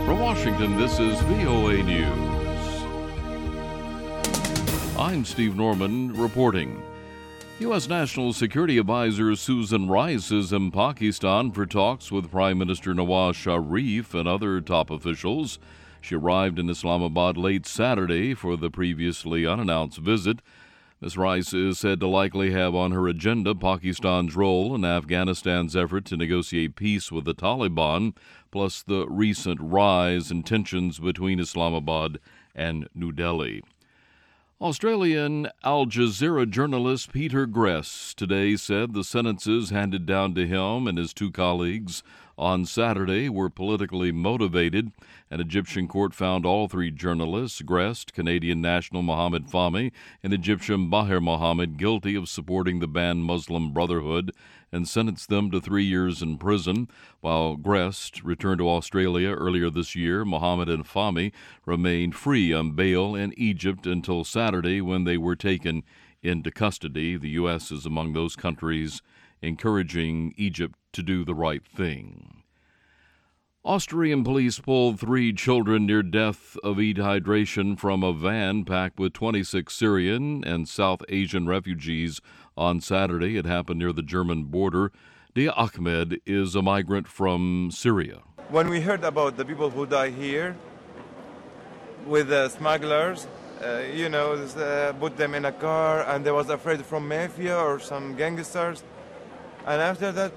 From Washington, this is VOA News. I'm Steve Norman reporting. U.S. National Security Advisor Susan Rice is in Pakistan for talks with Prime Minister Nawaz Sharif and other top officials. She arrived in Islamabad late Saturday for the previously unannounced visit. Ms. Rice is said to likely have on her agenda Pakistan's role in Afghanistan's effort to negotiate peace with the Taliban, plus the recent rise in tensions between Islamabad and New Delhi. Australian Al Jazeera journalist Peter Gress today said the sentences handed down to him and his two colleagues on Saturday were politically motivated. An Egyptian court found all three journalists, Gress, Canadian national Mohammed Fahmy, and Egyptian Bahir Mohammed, guilty of supporting the banned Muslim Brotherhood and sentenced them to 3 years in prison. While Gress returned to Australia earlier this year, Mohammed and Fahmy remained free on bail in Egypt until Saturday when they were taken into custody. The U.S. is among those countries encouraging Egypt to do the right thing. Austrian police pulled 3 children near death of dehydration from a van packed with 26 Syrian and South Asian refugees on Saturday. It happened near the German border. Dia Ahmed is a migrant from Syria. When we heard about the people who die here with the smugglers, put them in a car and they was afraid from mafia or some gangsters. And after that,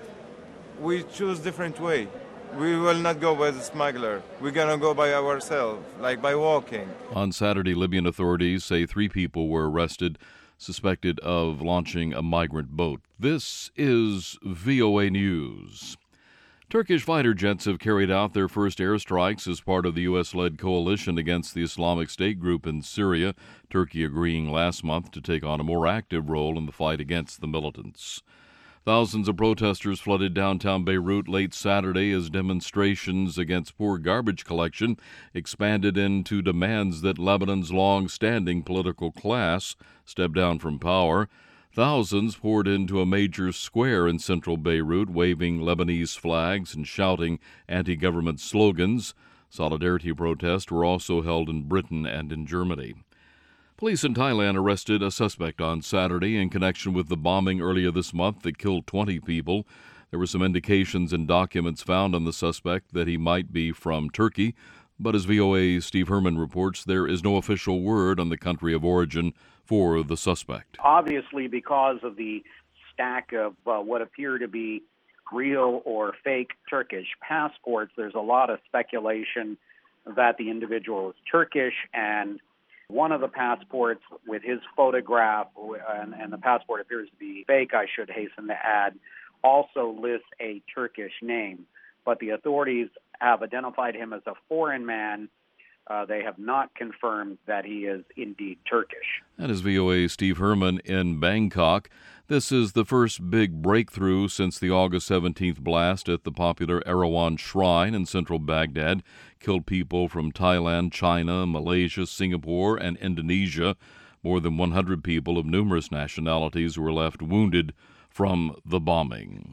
we choose different way. We will not go by the smuggler. We're going to go by ourselves, like by walking. On Saturday, Libyan authorities say 3 people were arrested, suspected of launching a migrant boat. This is VOA News. Turkish fighter jets have carried out their first airstrikes as part of the U.S.-led coalition against the Islamic State group in Syria, Turkey agreeing last month to take on a more active role in the fight against the militants. Thousands of protesters flooded downtown Beirut late Saturday as demonstrations against poor garbage collection expanded into demands that Lebanon's long-standing political class step down from power. Thousands poured into a major square in central Beirut, waving Lebanese flags and shouting anti-government slogans. Solidarity protests were also held in Britain and in Germany. Police in Thailand arrested a suspect on Saturday in connection with the bombing earlier this month that killed 20 people. There were some indications and documents found on the suspect that he might be from Turkey, but as VOA's Steve Herman reports, there is no official word on the country of origin for the suspect. Obviously, because of the stack of what appear to be real or fake Turkish passports, there's a lot of speculation that the individual is Turkish, and one of the passports with his photograph, and the passport appears to be fake, I should hasten to add, also lists a Turkish name. But the authorities have identified him as a foreign man. They have not confirmed that he is indeed Turkish. That is VOA's Steve Herman in Bangkok. This is the first big breakthrough since the August 17th blast at the popular Erawan Shrine in central Baghdad killed people from Thailand, China, Malaysia, Singapore, and Indonesia. More than 100 people of numerous nationalities were left wounded from the bombing.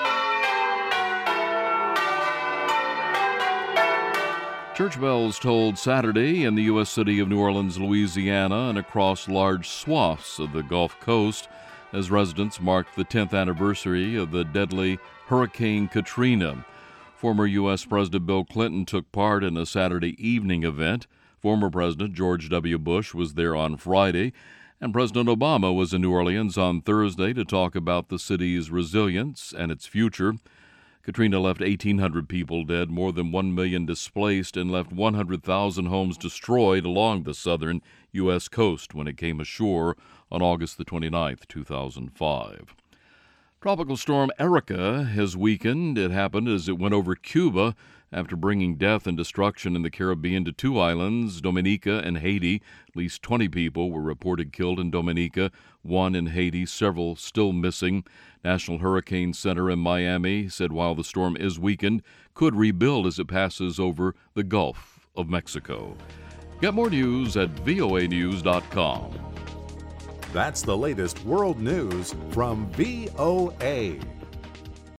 Church bells tolled Saturday in the U.S. city of New Orleans, Louisiana, and across large swaths of the Gulf Coast as residents marked the 10th anniversary of the deadly Hurricane Katrina. Former U.S. President Bill Clinton took part in a Saturday evening event. Former President George W. Bush was there on Friday, and President Obama was in New Orleans on Thursday to talk about the city's resilience and its future. Katrina left 1,800 people dead, more than 1 million displaced, and left 100,000 homes destroyed along the southern U.S. coast when it came ashore on August the 29th, 2005. Tropical storm Erica has weakened. It happened as it went over Cuba after bringing death and destruction in the Caribbean to 2 islands, Dominica and Haiti. At least 20 people were reported killed in Dominica, 1 in Haiti, several still missing. National Hurricane Center in Miami said while the storm is weakened, could rebuild as it passes over the Gulf of Mexico. Get more news at voanews.com. That's the latest world news from VOA.